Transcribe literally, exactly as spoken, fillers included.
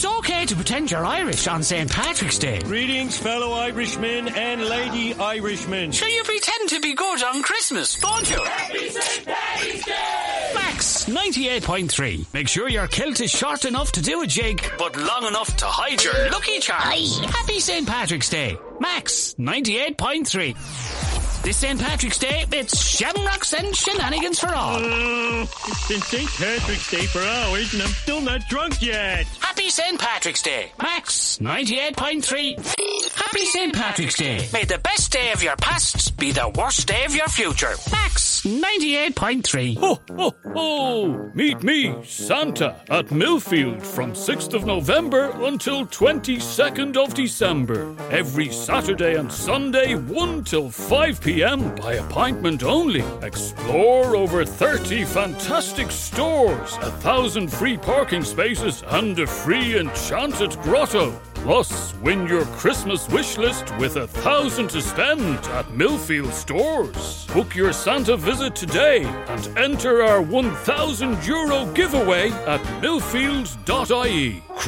It's okay to pretend you're Irish on Saint Patrick's Day. Greetings, fellow Irishmen and lady Irishmen. Sure, you pretend to be good on Christmas, don't you? Happy Saint Paddy's Day! Max ninety-eight point three. Make sure your kilt is short enough to do a jig, but long enough to hide your lucky charms. Happy Saint Patrick's Day. Max ninety-eight point three. This Saint Patrick's Day, it's shamrocks and shenanigans for all. Uh, it's Saint Patrick's Day for hours and I'm still not drunk yet. Happy Saint Patrick's Day. Max ninety-eight point three. Happy Saint Patrick's Day. May the best day of your past be the worst day of your future. Max ninety-eight point three. Ho, ho, ho! Meet me, Santa, at Millfield from sixth of November until twenty-second of December. Every Saturday and Sunday, one till five p.m. by appointment only. Explore over thirty fantastic stores, a thousand free parking spaces, and a free enchanted grotto. Plus, win your Christmas wish list with a thousand to spend at Millfield stores. Book your Santa visit today and enter our one thousand euro giveaway at millfield dot I E.